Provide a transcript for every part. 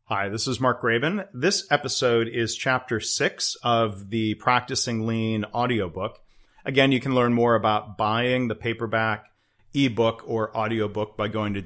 Hi, this is Mark Graban. This episode is Chapter 6 of the Practicing Lean audiobook. Again, you can learn more about buying the paperback, ebook, or audiobook by going to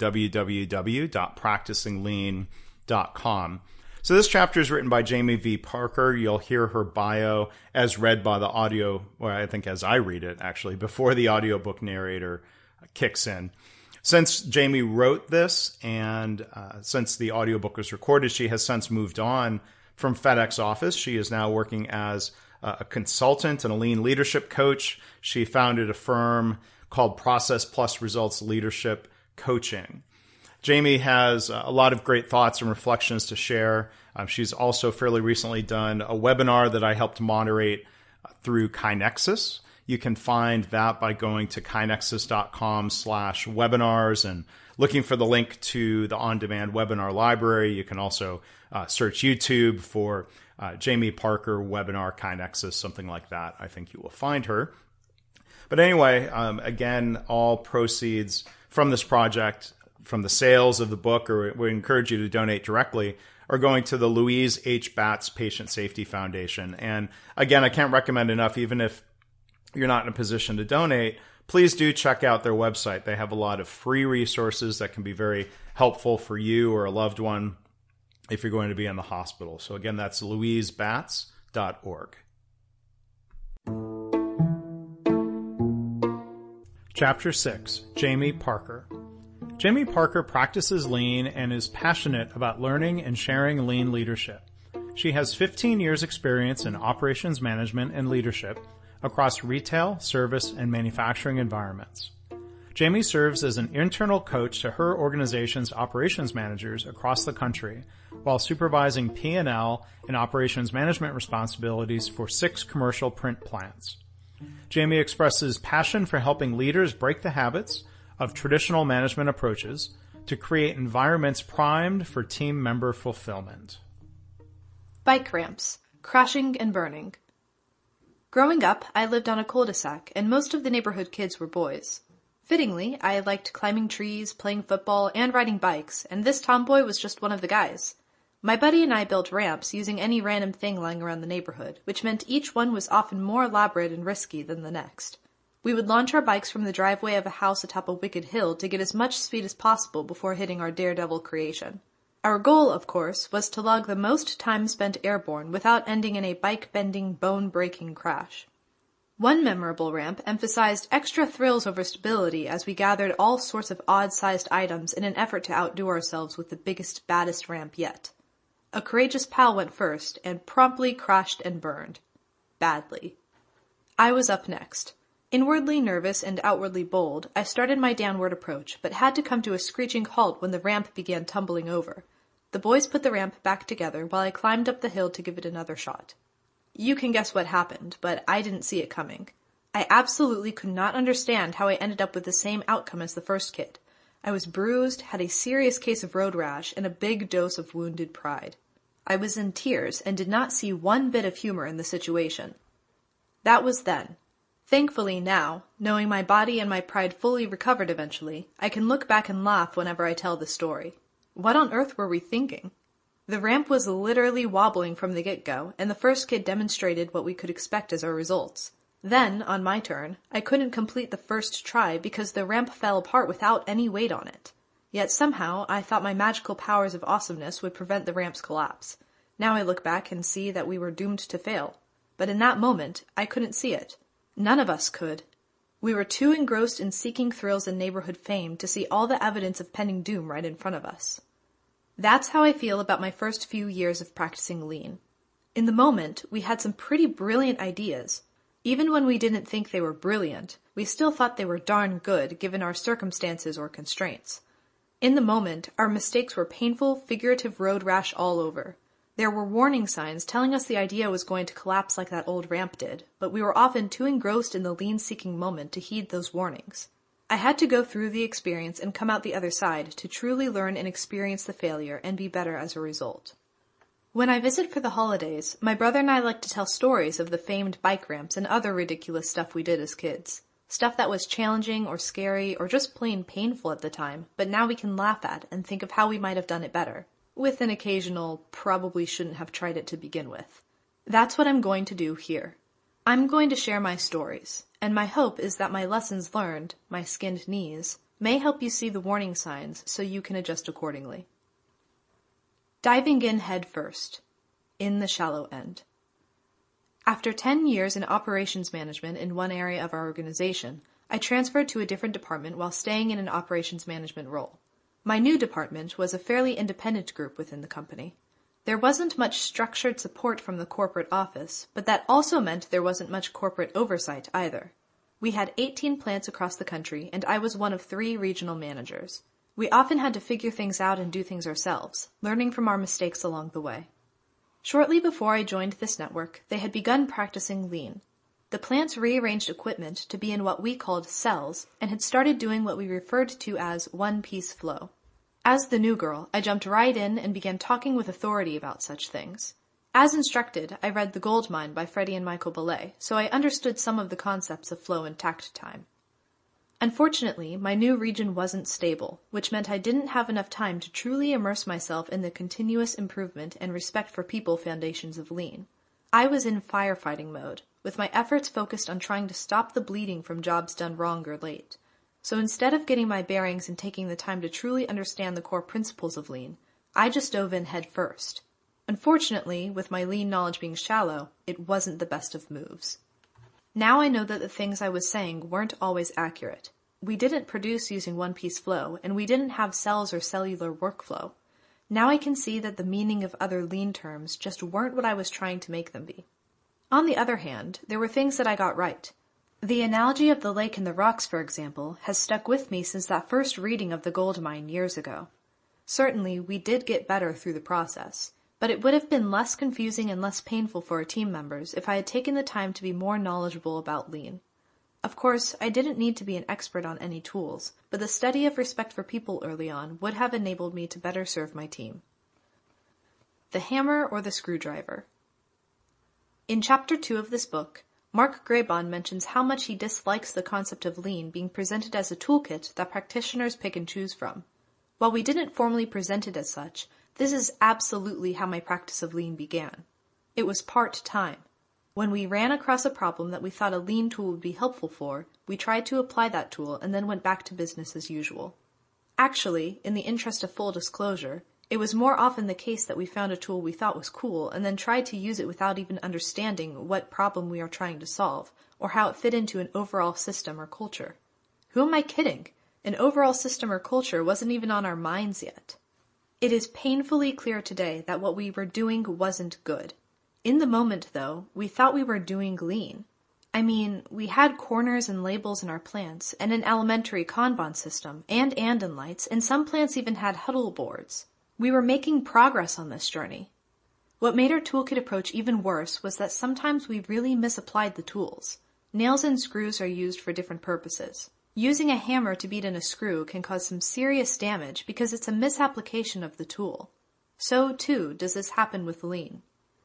www.practicinglean.com. So this chapter is written by Jamie V. Parker. You'll hear her bio as read by the audio, well, I think as I read it, actually, before the audiobook narrator kicks in. Since Jamie wrote this and since the audiobook was recorded, she has since moved on from FedEx Office. She is now working as a consultant and a lean leadership coach. She founded a firm called Process Plus Results Leadership Coaching. Jamie has a lot of great thoughts and reflections to share. She's also fairly recently done a webinar that I helped moderate through KaiNexus. You can find that by going to kainexus.com/webinars and looking for the link to the on-demand webinar library. You can also search YouTube for Jamie Parker webinar KaiNexus, something like that. I think you will find her. But anyway, again, all proceeds from this project, from the sales of the book, or we encourage you to donate directly, are going to the Louise H. Batts Patient Safety Foundation. And again, I can't recommend enough, even if you're not in a position to donate, please do check out their website. They have a lot of free resources that can be very helpful for you or a loved one if you're going to be in the hospital. So again, that's louisebats.org. Chapter 6, Jamie Parker. Jamie Parker practices lean and is passionate about learning and sharing lean leadership. She has 15 years experience in operations management and leadership across retail, service, and manufacturing environments. Jamie serves as an internal coach to her organization's operations managers across the country while supervising P&L and operations management responsibilities for 6 commercial print plants. Jamie expresses passion for helping leaders break the habits of traditional management approaches to create environments primed for team member fulfillment. Bike ramps, crashing and burning. Growing up, I lived on a cul-de-sac, and most of the neighborhood kids were boys. Fittingly, I liked climbing trees, playing football, and riding bikes, and this tomboy was just one of the guys. My buddy and I built ramps using any random thing lying around the neighborhood, which meant each one was often more elaborate and risky than the next. We would launch our bikes from the driveway of a house atop a wicked hill to get as much speed as possible before hitting our daredevil creation. Our goal, of course, was to log the most time spent airborne without ending in a bike-bending, bone-breaking crash. One memorable ramp emphasized extra thrills over stability as we gathered all sorts of odd-sized items in an effort to outdo ourselves with the biggest, baddest ramp yet. A courageous pal went first and promptly crashed and burned. Badly. I was up next. Inwardly nervous and outwardly bold, I started my downward approach, but had to come to a screeching halt when the ramp began tumbling over. The boys put the ramp back together while I climbed up the hill to give it another shot. You can guess what happened, but I didn't see it coming. I absolutely could not understand how I ended up with the same outcome as the first kid. I was bruised, had a serious case of road rash, and a big dose of wounded pride. I was in tears and did not see one bit of humor in the situation. That was then. Thankfully now, knowing my body and my pride fully recovered eventually, I can look back and laugh whenever I tell the story. What on earth were we thinking? The ramp was literally wobbling from the get-go, and the first kid demonstrated what we could expect as our results. Then, on my turn, I couldn't complete the first try because the ramp fell apart without any weight on it. Yet somehow, I thought my magical powers of awesomeness would prevent the ramp's collapse. Now I look back and see that we were doomed to fail. But in that moment, I couldn't see it. None of us could. We were too engrossed in seeking thrills and neighborhood fame to see all the evidence of pending doom right in front of us. That's how I feel about my first few years of practicing lean. In the moment, we had some pretty brilliant ideas. Even when we didn't think they were brilliant, we still thought they were darn good given our circumstances or constraints. In the moment, our mistakes were painful, figurative road rash all over. There were warning signs telling us the idea was going to collapse like that old ramp did, but we were often too engrossed in the lean-seeking moment to heed those warnings. I had to go through the experience and come out the other side to truly learn and experience the failure and be better as a result. When I visit for the holidays, my brother and I like to tell stories of the famed bike ramps and other ridiculous stuff we did as kids. Stuff that was challenging or scary or just plain painful at the time, but now we can laugh at and think of how we might have done it better. with an occasional probably shouldn't have tried it to begin with. That's what I'm going to do here. I'm going to share my stories, and my hope is that my lessons learned, my skinned knees, may help you see the warning signs so you can adjust accordingly. Diving in head first, in the shallow end. After 10 years in operations management in one area of our organization, I transferred to a different department while staying in an operations management role. My new department was a fairly independent group within the company. There wasn't much structured support from the corporate office, but that also meant there wasn't much corporate oversight either. We had 18 plants across the country, and I was one of 3 regional managers. We often had to figure things out and do things ourselves, learning from our mistakes along the way. Shortly before I joined this network, they had begun practicing lean. The plants rearranged equipment to be in what we called cells and had started doing what we referred to as one-piece flow. As the new girl, I jumped right in and began talking with authority about such things. As instructed, I read The Gold Mine by Freddie and Michael Belay, so I understood some of the concepts of flow and takt time. Unfortunately, my new region wasn't stable, which meant I didn't have enough time to truly immerse myself in the continuous improvement and respect for people foundations of lean. I was in firefighting mode, with my efforts focused on trying to stop the bleeding from jobs done wrong or late. So instead of getting my bearings and taking the time to truly understand the core principles of lean, I just dove in head first. Unfortunately, with my lean knowledge being shallow, it wasn't the best of moves. Now I know that the things I was saying weren't always accurate. We didn't produce using one-piece flow, and we didn't have cells or cellular workflow. Now I can see that the meaning of other lean terms just weren't what I was trying to make them be. On the other hand, there were things that I got right. The analogy of the lake and the rocks, for example, has stuck with me since that first reading of The Gold Mine years ago. Certainly, we did get better through the process, but it would have been less confusing and less painful for our team members if I had taken the time to be more knowledgeable about lean. Of course, I didn't need to be an expert on any tools, but the study of respect for people early on would have enabled me to better serve my team. The hammer or the screwdriver. In Chapter 2 of this book, Mark Graybon mentions how much he dislikes the concept of lean being presented as a toolkit that practitioners pick and choose from. While we didn't formally present it as such, this is absolutely how my practice of lean began. It was part-time. When we ran across a problem that we thought a lean tool would be helpful for, we tried to apply that tool and then went back to business as usual. Actually, in the interest of full disclosure, it was more often the case that we found a tool we thought was cool and then tried to use it without even understanding what problem we are trying to solve, or how it fit into an overall system or culture. Who am I kidding? An overall system or culture wasn't even on our minds yet. It is painfully clear today that what we were doing wasn't good. In the moment, though, we thought we were doing lean. I mean, we had corners and labels in our plants, and an elementary Kanban system, and Andon lights, and some plants even had huddle boards. We were making progress on this journey. What made our toolkit approach even worse was that sometimes we really misapplied the tools. Nails and screws are used for different purposes. Using a hammer to beat in a screw can cause some serious damage because it's a misapplication of the tool. So, too, does this happen with lean.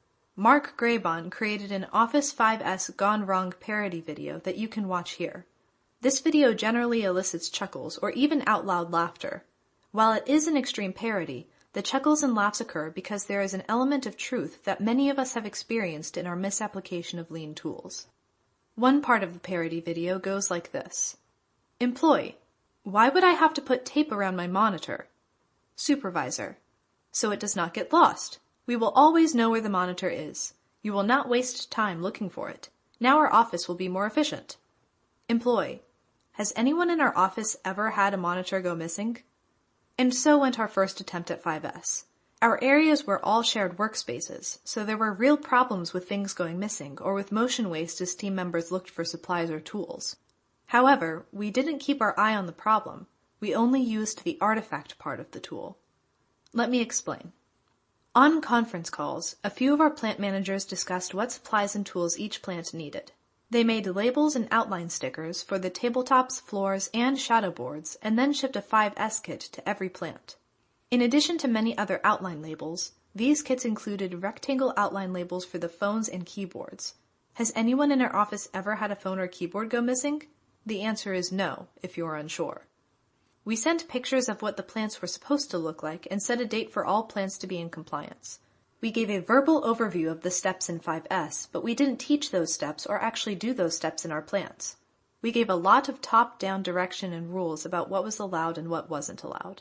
Mark Graybon created an Office 5S Gone Wrong parody video that you can watch here. This video generally elicits chuckles or even out loud laughter. While it is an extreme parody, the chuckles and laughs occur because there is an element of truth that many of us have experienced in our misapplication of lean tools. One part of the parody video goes like this. Employee: why would I have to put tape around my monitor? Supervisor: so it does not get lost. We will always know where the monitor is. You will not waste time looking for it. Now our office will be more efficient. Employee: has anyone in our office ever had a monitor go missing? And so went our first attempt at 5S. Our areas were all shared workspaces, so there were real problems with things going missing or with motion waste as team members looked for supplies or tools. However, we didn't keep our eye on the problem. We only used the artifact part of the tool. Let me explain. On conference calls, a few of our plant managers discussed what supplies and tools each plant needed. They made labels and outline stickers for the tabletops, floors, and shadow boards, and then shipped a 5S kit to every plant. In addition to many other outline labels, these kits included rectangle outline labels for the phones and keyboards. Has anyone in our office ever had a phone or keyboard go missing? The answer is no, if you're unsure. We sent pictures of what the plants were supposed to look like and set a date for all plants to be in compliance. We gave a verbal overview of the steps in 5S, but we didn't teach those steps or actually do those steps in our plants. We gave a lot of top-down direction and rules about what was allowed and what wasn't allowed.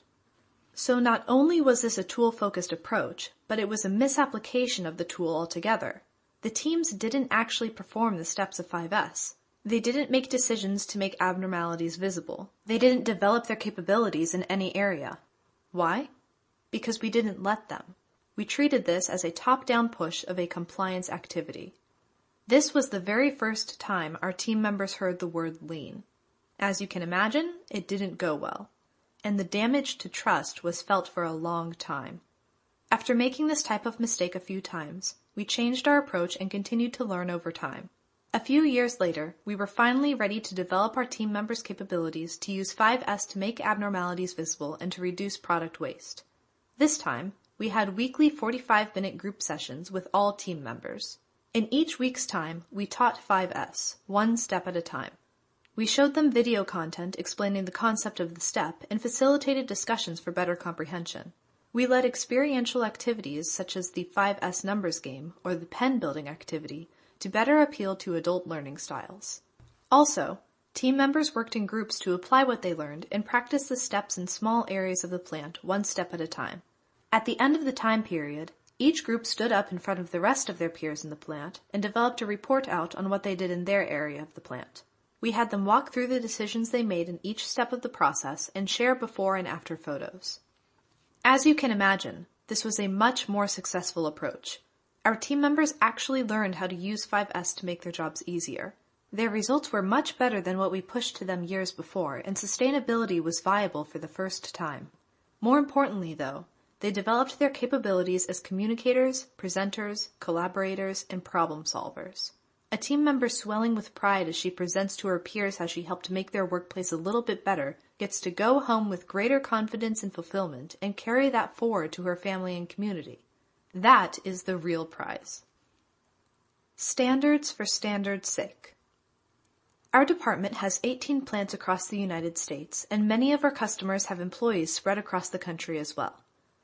So not only was this a tool-focused approach, but it was a misapplication of the tool altogether. The teams didn't actually perform the steps of 5S. They didn't make decisions to make abnormalities visible. They didn't develop their capabilities in any area. Why? Because we didn't let them. We treated this as a top-down push of a compliance activity. This was the very first time our team members heard the word lean. As you can imagine, it didn't go well, and the damage to trust was felt for a long time. After making this type of mistake a few times, we changed our approach and continued to learn over time. A few years later, we were finally ready to develop our team members' capabilities to use 5S to make abnormalities visible and to reduce product waste. This time, we had weekly 45-minute group sessions with all team members. In each week's time, we taught 5S, one step at a time. We showed them video content explaining the concept of the step and facilitated discussions for better comprehension. We led experiential activities such as the 5S numbers game or the pen building activity to better appeal to adult learning styles. Also, team members worked in groups to apply what they learned and practice the steps in small areas of the plant one step at a time. At the end of the time period, each group stood up in front of the rest of their peers in the plant and developed a report out on what they did in their area of the plant. We had them walk through the decisions they made in each step of the process and share before and after photos. As you can imagine, this was a much more successful approach. Our team members actually learned how to use 5S to make their jobs easier. Their results were much better than what we pushed to them years before, and sustainability was viable for the first time. More importantly, though, they developed their capabilities as communicators, presenters, collaborators, and problem solvers. A team member swelling with pride as she presents to her peers how she helped make their workplace a little bit better gets to go home with greater confidence and fulfillment and carry that forward to her family and community. That is the real prize. Standards for standards' sake. Our department has 18 plants across the United States, and many of our customers have employees spread across the country as well.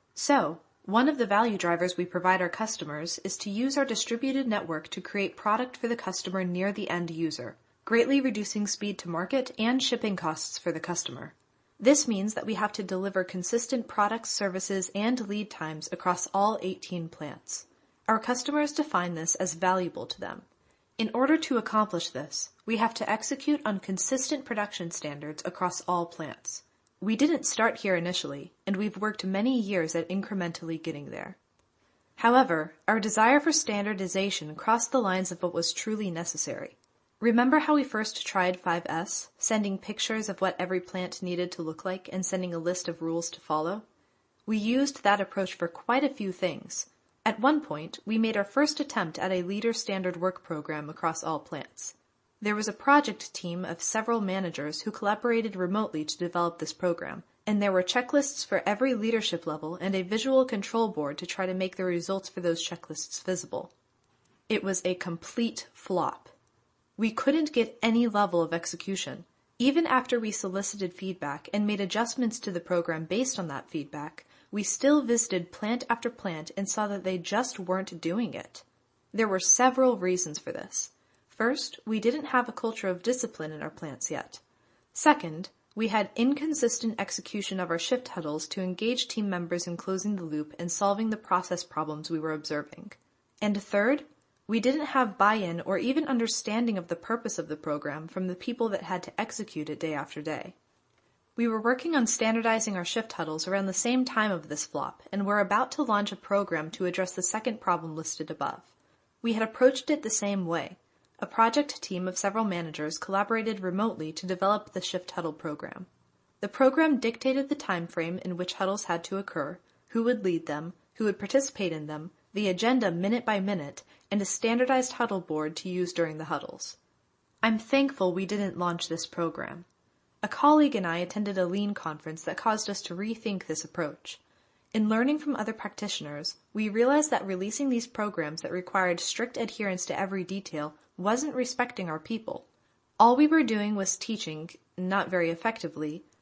So, one of the value drivers we provide our customers is to use our distributed network to create product for the customer near the end user, greatly reducing speed to market and shipping costs for the customer. This means that we have to deliver consistent products, services, and lead times across all 18 plants. Our customers define this as valuable to them. In order to accomplish this, we have to execute on consistent production standards across all plants. We didn't start here initially, and we've worked many years at incrementally getting there. However, our desire for standardization crossed the lines of what was truly necessary. Remember how we first tried 5S, sending pictures of what every plant needed to look like and sending a list of rules to follow? We used that approach for quite a few things. At one point, we made our first attempt at a leader standard work program across all plants. There was a project team of several managers who collaborated remotely to develop this program, and there were checklists for every leadership level and a visual control board to try to make the results for those checklists visible. It was a complete flop. We couldn't get any level of execution. Even after we solicited feedback and made adjustments to the program based on that feedback, we still visited plant after plant and saw that they just weren't doing it. There were several reasons for this. First, we didn't have a culture of discipline in our plants yet. Second, we had inconsistent execution of our shift huddles to engage team members in closing the loop and solving the process problems we were observing. And third, we didn't have buy-in or even understanding of the purpose of the program from the people that had to execute it day after day. We were working on standardizing our shift huddles around the same time of this flop, and were about to launch a program to address the second problem listed above. We had approached it the same way. A project team of several managers collaborated remotely to develop the shift huddle program. The program dictated the time frame in which huddles had to occur, who would lead them, who would participate in them, the agenda minute by minute, and a standardized huddle board to use during the huddles. I'm thankful we didn't launch this program. A colleague and I attended a Lean conference that caused us to rethink this approach. In learning from other practitioners, we realized that releasing these programs that required strict adherence to every detail wasn't respecting our people. All we were doing was teaching, not very effectively,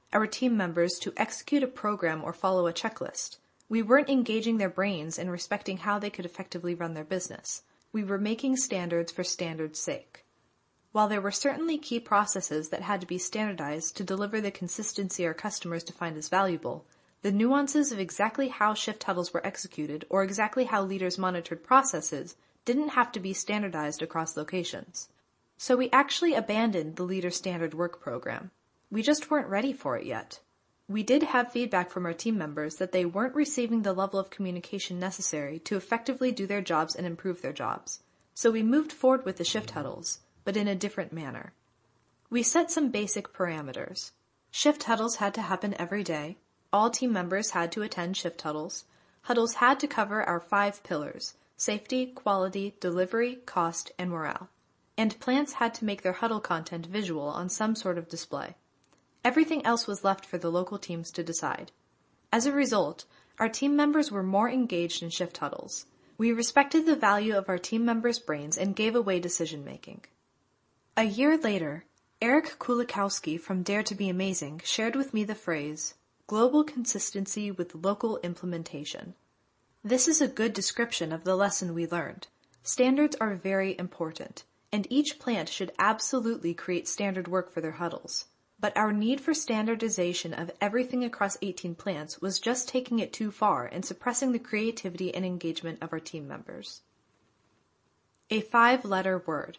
our team members to execute a program or follow a checklist. We weren't engaging their brains and respecting how they could effectively run their business. We were making standards for standards' sake. While there were certainly key processes that had to be standardized to deliver the consistency our customers defined as valuable, the nuances of exactly how shift huddles were executed or exactly how leaders monitored processes didn't have to be standardized across locations. So we actually abandoned the Leader Standard Work program. We just weren't ready for it yet. We did have feedback from our team members that they weren't receiving the level of communication necessary to effectively do their jobs and improve their jobs. So we moved forward with the shift huddles, but in a different manner. We set some basic parameters. Shift huddles had to happen every day. All team members had to attend shift huddles. Huddles had to cover our 5 pillars: safety, quality, delivery, cost, and morale. And plants had to make their huddle content visual on some sort of display. Everything else was left for the local teams to decide. As a result, our team members were more engaged in shift huddles. We respected the value of our team members' brains and gave away decision-making. A year later, Eric Kulikowski from Dare to Be Amazing shared with me the phrase, "global consistency with local implementation." This is a good description of the lesson we learned. Standards are very important, and each plant should absolutely create standard work for their huddles. But our need for standardization of everything across 18 plants was just taking it too far and suppressing the creativity and engagement of our team members. A 5-letter word.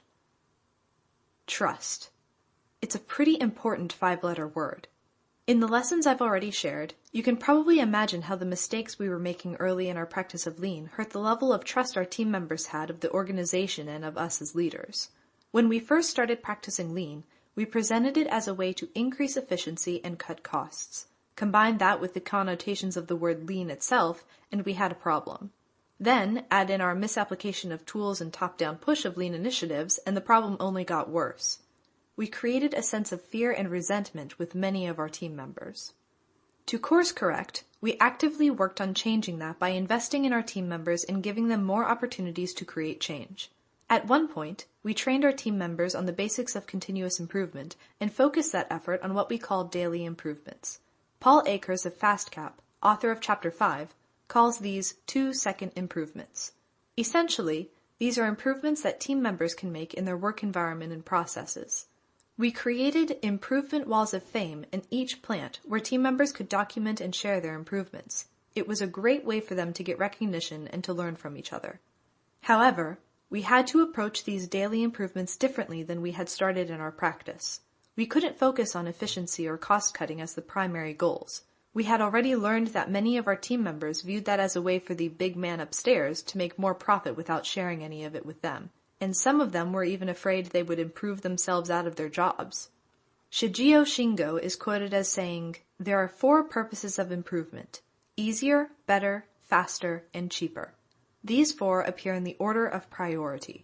Trust. It's a pretty important 5-letter word. In the lessons I've already shared, you can probably imagine how the mistakes we were making early in our practice of Lean hurt the level of trust our team members had of the organization and of us as leaders. When we first started practicing Lean, we presented it as a way to increase efficiency and cut costs. Combine that with the connotations of the word lean itself, and we had a problem. Then add in our misapplication of tools and top-down push of lean initiatives, and the problem only got worse. We created a sense of fear and resentment with many of our team members. To course correct, we actively worked on changing that by investing in our team members and giving them more opportunities to create change. At one point, we trained our team members on the basics of continuous improvement and focused that effort on what we called daily improvements. Paul Akers of FastCap, author of Chapter 5, calls these 2-second improvements. Essentially, these are improvements that team members can make in their work environment and processes. We created improvement walls of fame in each plant where team members could document and share their improvements. It was a great way for them to get recognition and to learn from each other. However, we had to approach these daily improvements differently than we had started in our practice. We couldn't focus on efficiency or cost-cutting as the primary goals. We had already learned that many of our team members viewed that as a way for the big man upstairs to make more profit without sharing any of it with them, and some of them were even afraid they would improve themselves out of their jobs. Shigeo Shingo is quoted as saying, "There are 4 purposes of improvement: easier, better, faster, and cheaper. These 4 appear in the order of priority."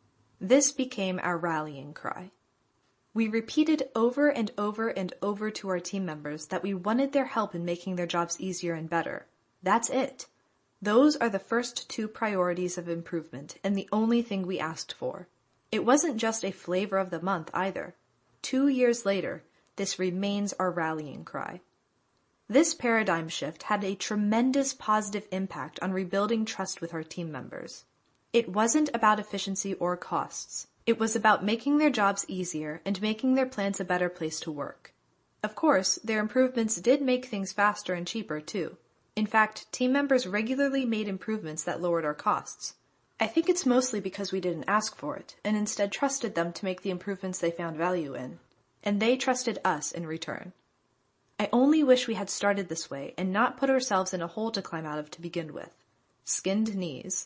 This became our rallying cry. We repeated over and over and over to our team members that we wanted their help in making their jobs easier and better. That's it. Those are the first 2 priorities of improvement and the only thing we asked for. It wasn't just a flavor of the month either. 2 years later, this remains our rallying cry. This paradigm shift had a tremendous positive impact on rebuilding trust with our team members. It wasn't about efficiency or costs. It was about making their jobs easier and making their plants a better place to work. Of course, their improvements did make things faster and cheaper too. In fact, team members regularly made improvements that lowered our costs. I think it's mostly because we didn't ask for it, and instead trusted them to make the improvements they found value in. And they trusted us in return. I only wish we had started this way and not put ourselves in a hole to climb out of to begin with. Skinned knees.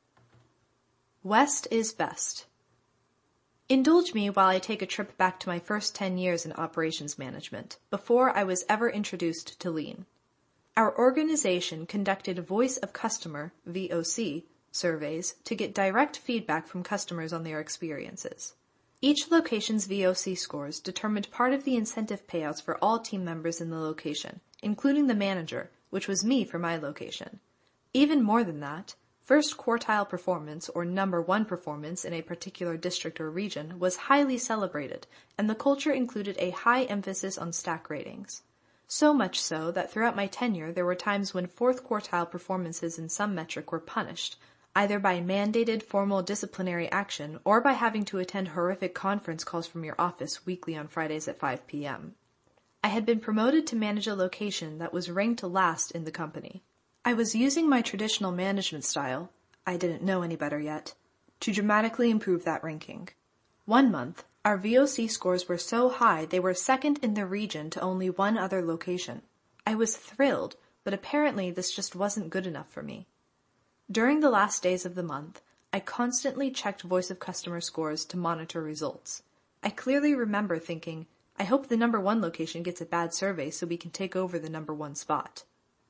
West is best. Indulge me while I take a trip back to my first 10 years in operations management, before I was ever introduced to Lean. Our organization conducted Voice of Customer, VOC, surveys to get direct feedback from customers on their experiences. Each location's VOC scores determined part of the incentive payouts for all team members in the location, including the manager, which was me for my location. Even more than that, first quartile performance or number 1 performance in a particular district or region was highly celebrated, and the culture included a high emphasis on stack ratings. So much so that throughout my tenure there were times when fourth quartile performances in some metric were punished, either by mandated formal disciplinary action or by having to attend horrific conference calls from your office weekly on Fridays at 5 p.m. I had been promoted to manage a location that was ranked last in the company. I was using my traditional management style, I didn't know any better yet, to dramatically improve that ranking. One month, our VOC scores were so high they were second in the region to only one other location. I was thrilled, but apparently this just wasn't good enough for me. During the last days of the month, I constantly checked voice of customer scores to monitor results. I clearly remember thinking, I hope the number 1 location gets a bad survey so we can take over the number 1 spot.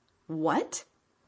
What?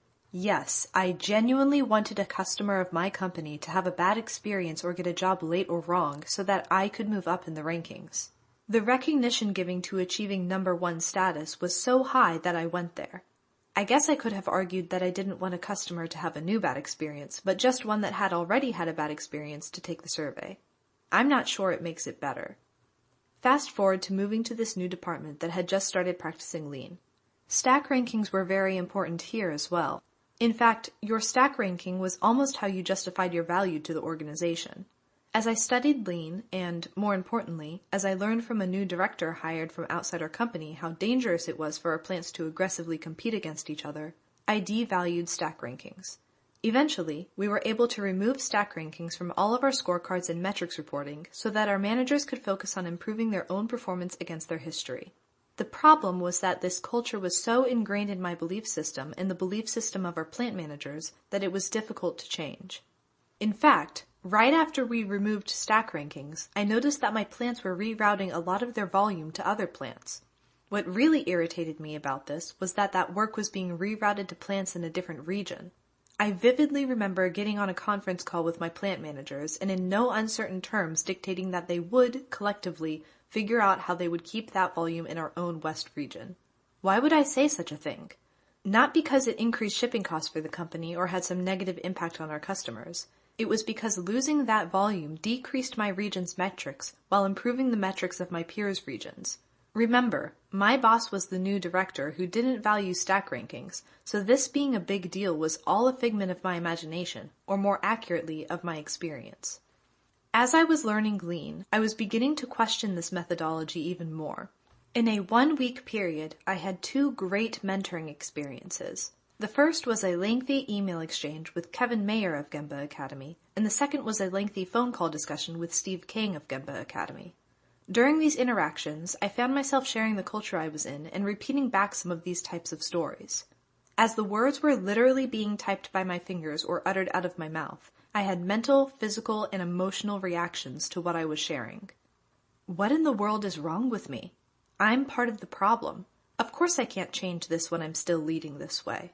Yes, I genuinely wanted a customer of my company to have a bad experience or get a job late or wrong so that I could move up in the rankings. The recognition giving to achieving number 1 status was so high that I went there. I guess I could have argued that I didn't want a customer to have a new bad experience, but just one that had already had a bad experience to take the survey. I'm not sure it makes it better. Fast forward to moving to this new department that had just started practicing Lean. Stack rankings were very important here as well. In fact, your stack ranking was almost how you justified your value to the organization. As I studied Lean, and, more importantly, as I learned from a new director hired from outside our company how dangerous it was for our plants to aggressively compete against each other, I devalued stack rankings. Eventually, we were able to remove stack rankings from all of our scorecards and metrics reporting so that our managers could focus on improving their own performance against their history. The problem was that this culture was so ingrained in my belief system and the belief system of our plant managers that it was difficult to change. In fact, right after we removed stack rankings, I noticed that my plants were rerouting a lot of their volume to other plants. What really irritated me about this was that work was being rerouted to plants in a different region. I vividly remember getting on a conference call with my plant managers and in no uncertain terms dictating that they would, collectively, figure out how they would keep that volume in our own West region. Why would I say such a thing? Not because it increased shipping costs for the company or had some negative impact on our customers. It was because losing that volume decreased my region's metrics while improving the metrics of my peers' regions. Remember, my boss was the new director who didn't value stack rankings, so this being a big deal was all a figment of my imagination, or more accurately, of my experience. As I was learning Lean, I was beginning to question this methodology even more. In a 1-week period, I had 2 great mentoring experiences. The first was a lengthy email exchange with Kevin Mayer of Gemba Academy, and the second was a lengthy phone call discussion with Steve King of Gemba Academy. During these interactions, I found myself sharing the culture I was in and repeating back some of these types of stories. As the words were literally being typed by my fingers or uttered out of my mouth, I had mental, physical, and emotional reactions to what I was sharing. What in the world is wrong with me? I'm part of the problem. Of course I can't change this when I'm still leading this way.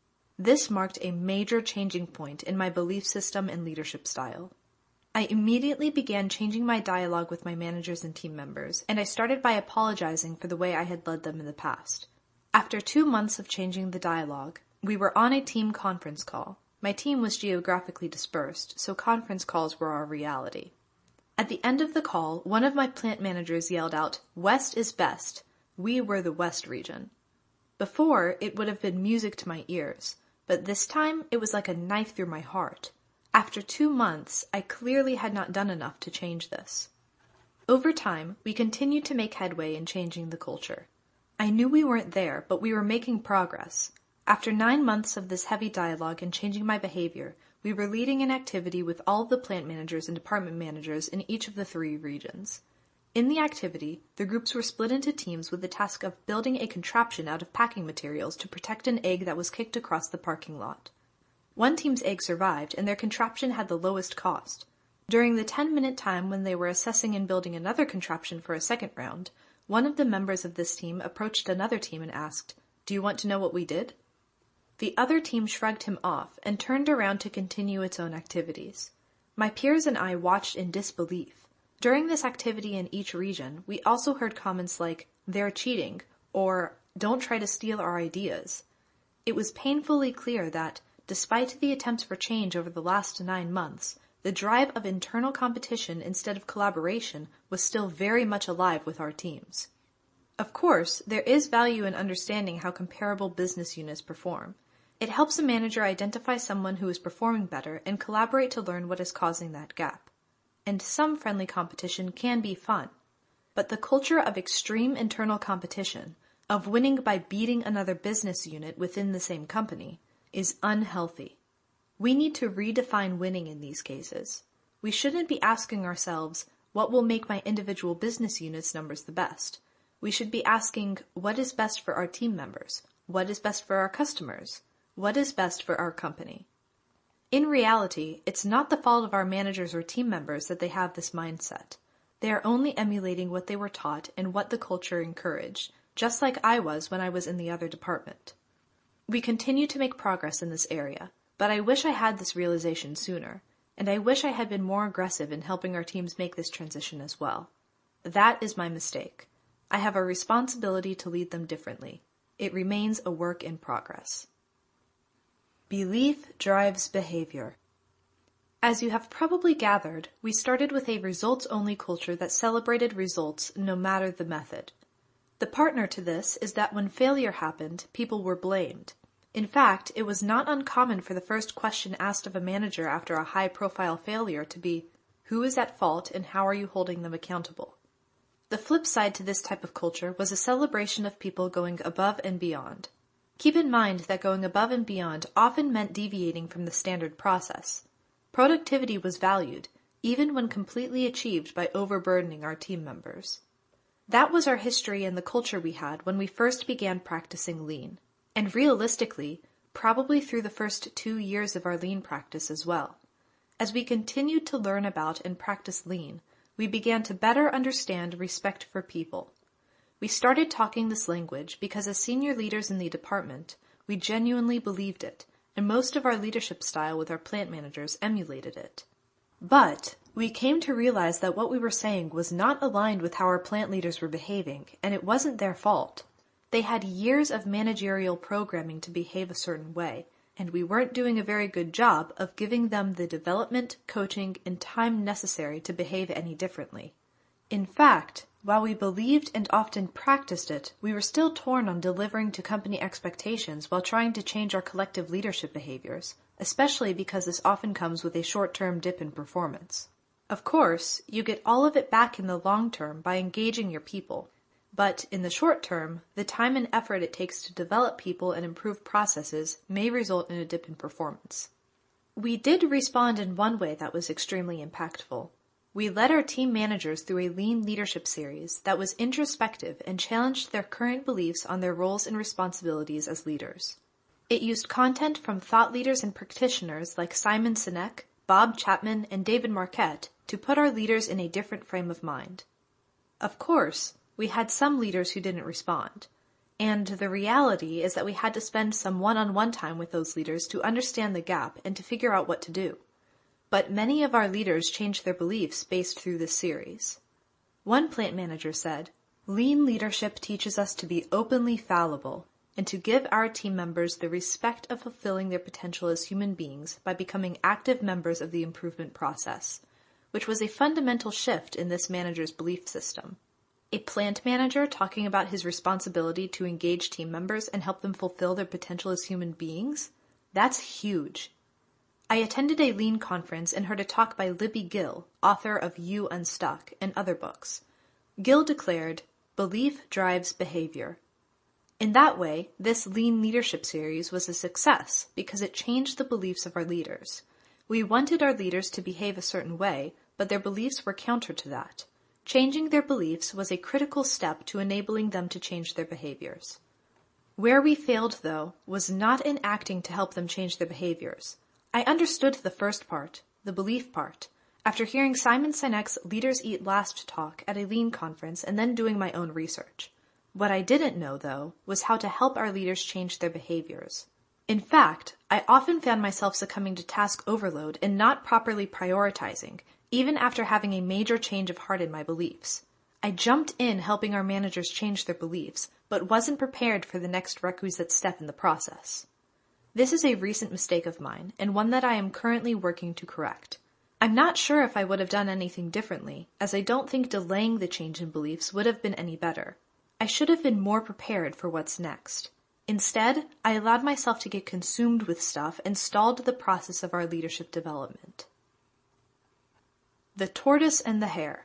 This marked a major changing point in my belief system and leadership style. I immediately began changing my dialogue with my managers and team members, and I started by apologizing for the way I had led them in the past. After 2 months of changing the dialogue, we were on a team conference call. My team was geographically dispersed, so conference calls were our reality. At the end of the call, one of my plant managers yelled out, "West is best." We were the West region. Before, it would have been music to my ears, but this time it was like a knife through my heart. After 2 months, I clearly had not done enough to change this. Over time, we continued to make headway in changing the culture. I knew we weren't there, but we were making progress. After 9 months of this heavy dialogue and changing my behavior, we were leading an activity with all of the plant managers and department managers in each of the 3 regions. In the activity, the groups were split into teams with the task of building a contraption out of packing materials to protect an egg that was kicked across the parking lot. One team's egg survived, and their contraption had the lowest cost. During the 10-minute time when they were assessing and building another contraption for a second round, one of the members of this team approached another team and asked, "Do you want to know what we did?" The other team shrugged him off and turned around to continue its own activities. My peers and I watched in disbelief. During this activity in each region, we also heard comments like, "They're cheating," or "Don't try to steal our ideas." It was painfully clear that, despite the attempts for change over the last 9 months, the drive of internal competition instead of collaboration was still very much alive with our teams. Of course, there is value in understanding how comparable business units perform. It helps a manager identify someone who is performing better and collaborate to learn what is causing that gap. And some friendly competition can be fun. But the culture of extreme internal competition, of winning by beating another business unit within the same company, is unhealthy. We need to redefine winning in these cases. We shouldn't be asking ourselves, what will make my individual business unit's numbers the best? We should be asking, what is best for our team members? What is best for our customers? What is best for our company? In reality, it's not the fault of our managers or team members that they have this mindset. They are only emulating what they were taught and what the culture encouraged, just like I was when I was in the other department. We continue to make progress in this area, but I wish I had this realization sooner, and I wish I had been more aggressive in helping our teams make this transition as well. That is my mistake. I have a responsibility to lead them differently. It remains a work in progress. Belief drives behavior. As you have probably gathered, we started with a results-only culture that celebrated results no matter the method. The partner to this is that when failure happened, people were blamed. In fact, it was not uncommon for the first question asked of a manager after a high-profile failure to be, who is at fault and how are you holding them accountable? The flip side to this type of culture was a celebration of people going above and beyond. Keep in mind that going above and beyond often meant deviating from the standard process. Productivity was valued, even when completely achieved by overburdening our team members. That was our history and the culture we had when we first began practicing Lean, and realistically, probably through the first 2 years of our Lean practice as well. As we continued to learn about and practice Lean, we began to better understand respect for people. We started talking this language because as senior leaders in the department, we genuinely believed it, and most of our leadership style with our plant managers emulated it. But we came to realize that what we were saying was not aligned with how our plant leaders were behaving, and it wasn't their fault. They had years of managerial programming to behave a certain way, and we weren't doing a very good job of giving them the development, coaching, and time necessary to behave any differently. In fact, while we believed and often practiced it, we were still torn on delivering to company expectations while trying to change our collective leadership behaviors, especially because this often comes with a short-term dip in performance. Of course, you get all of it back in the long term by engaging your people, but in the short term, the time and effort it takes to develop people and improve processes may result in a dip in performance. We did respond in one way that was extremely impactful. We led our team managers through a Lean leadership series that was introspective and challenged their current beliefs on their roles and responsibilities as leaders. It used content from thought leaders and practitioners like Simon Sinek, Bob Chapman, and David Marquette to put our leaders in a different frame of mind. Of course, we had some leaders who didn't respond, and the reality is that we had to spend some one-on-one time with those leaders to understand the gap and to figure out what to do. But many of our leaders changed their beliefs based through this series. One plant manager said, "Lean leadership teaches us to be openly fallible and to give our team members the respect of fulfilling their potential as human beings by becoming active members of the improvement process," which was a fundamental shift in this manager's belief system. A plant manager talking about his responsibility to engage team members and help them fulfill their potential as human beings? That's huge. I attended a Lean conference and heard a talk by Libby Gill, author of You Unstuck and other books. Gill declared, "Belief drives behavior." In that way, this Lean leadership series was a success because it changed the beliefs of our leaders. We wanted our leaders to behave a certain way, but their beliefs were counter to that. Changing their beliefs was a critical step to enabling them to change their behaviors. Where we failed, though, was not in acting to help them change their behaviors. I understood the first part, the belief part, after hearing Simon Sinek's Leaders Eat Last talk at a Lean conference and then doing my own research. What I didn't know, though, was how to help our leaders change their behaviors. In fact, I often found myself succumbing to task overload and not properly prioritizing, even after having a major change of heart in my beliefs. I jumped in helping our managers change their beliefs, but wasn't prepared for the next requisite step in the process. This is a recent mistake of mine, and one that I am currently working to correct. I'm not sure if I would have done anything differently, as I don't think delaying the change in beliefs would have been any better. I should have been more prepared for what's next. Instead, I allowed myself to get consumed with stuff and stalled the process of our leadership development. The tortoise and the hare.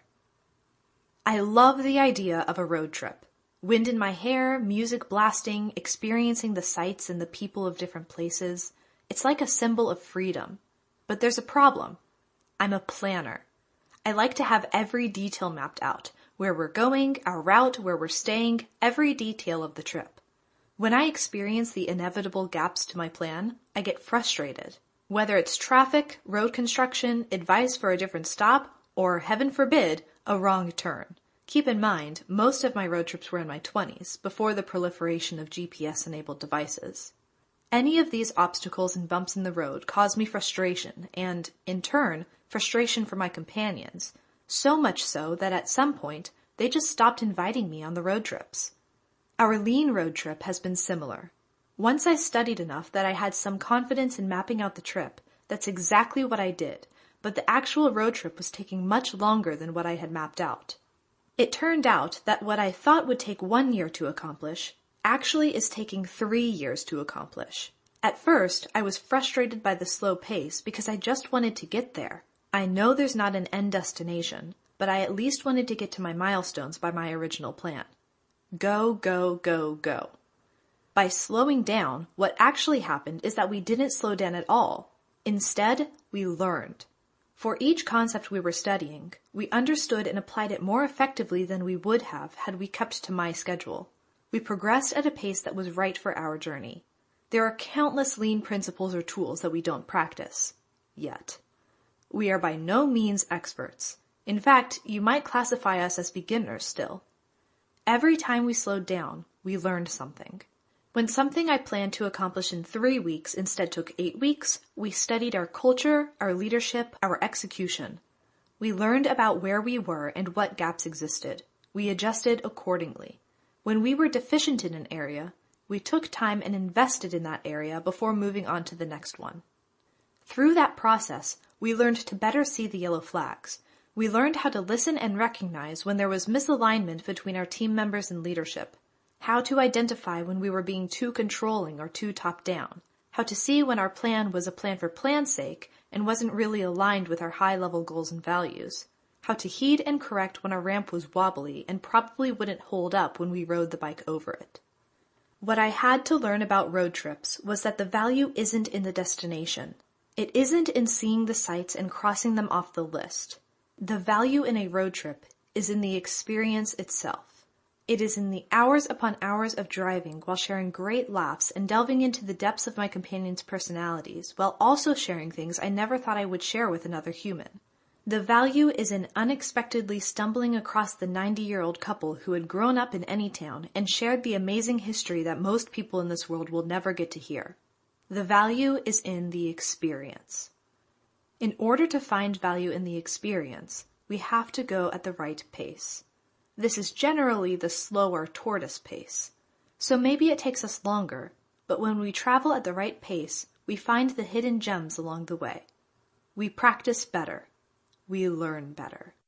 I love the idea of a road trip. Wind in my hair, music blasting, experiencing the sights and the people of different places. It's like a symbol of freedom. But there's a problem. I'm a planner. I like to have every detail mapped out. Where we're going, our route, where we're staying, every detail of the trip. When I experience the inevitable gaps to my plan, I get frustrated. Whether it's traffic, road construction, advice for a different stop, or, heaven forbid, a wrong turn. Keep in mind, most of my road trips were in my 20s, before the proliferation of GPS-enabled devices. Any of these obstacles and bumps in the road cause me frustration and, in turn, frustration for my companions, so much so that at some point, they just stopped inviting me on the road trips. Our lean road trip has been similar. Once I studied enough that I had some confidence in mapping out the trip, that's exactly what I did, but the actual road trip was taking much longer than what I had mapped out. It turned out that what I thought would take 1 year to accomplish actually is taking 3 years to accomplish. At first, I was frustrated by the slow pace because I just wanted to get there. I know there's not an end destination, but I at least wanted to get to my milestones by my original plan. Go, go, go, go. By slowing down, what actually happened is that we didn't slow down at all. Instead, we learned. For each concept we were studying, we understood and applied it more effectively than we would have had we kept to my schedule. We progressed at a pace that was right for our journey. There are countless lean principles or tools that we don't practice. Yet. We are by no means experts. In fact, you might classify us as beginners still. Every time we slowed down, we learned something. When something I planned to accomplish in 3 weeks instead took 8 weeks, we studied our culture, our leadership, our execution. We learned about where we were and what gaps existed. We adjusted accordingly. When we were deficient in an area, we took time and invested in that area before moving on to the next one. Through that process, we learned to better see the yellow flags. We learned how to listen and recognize when there was misalignment between our team members and leadership, how to identify when we were being too controlling or too top-down, how to see when our plan was a plan for plan's sake and wasn't really aligned with our high-level goals and values, how to heed and correct when our ramp was wobbly and probably wouldn't hold up when we rode the bike over it. What I had to learn about road trips was that the value isn't in the destination. It isn't in seeing the sights and crossing them off the list. The value in a road trip is in the experience itself. It is in the hours upon hours of driving while sharing great laughs and delving into the depths of my companions' personalities while also sharing things I never thought I would share with another human. The value is in unexpectedly stumbling across the 90-year-old couple who had grown up in any town and shared the amazing history that most people in this world will never get to hear. The value is in the experience. In order to find value in the experience, we have to go at the right pace. This is generally the slower tortoise pace. So maybe it takes us longer, but when we travel at the right pace, we find the hidden gems along the way. We practice better. We learn better.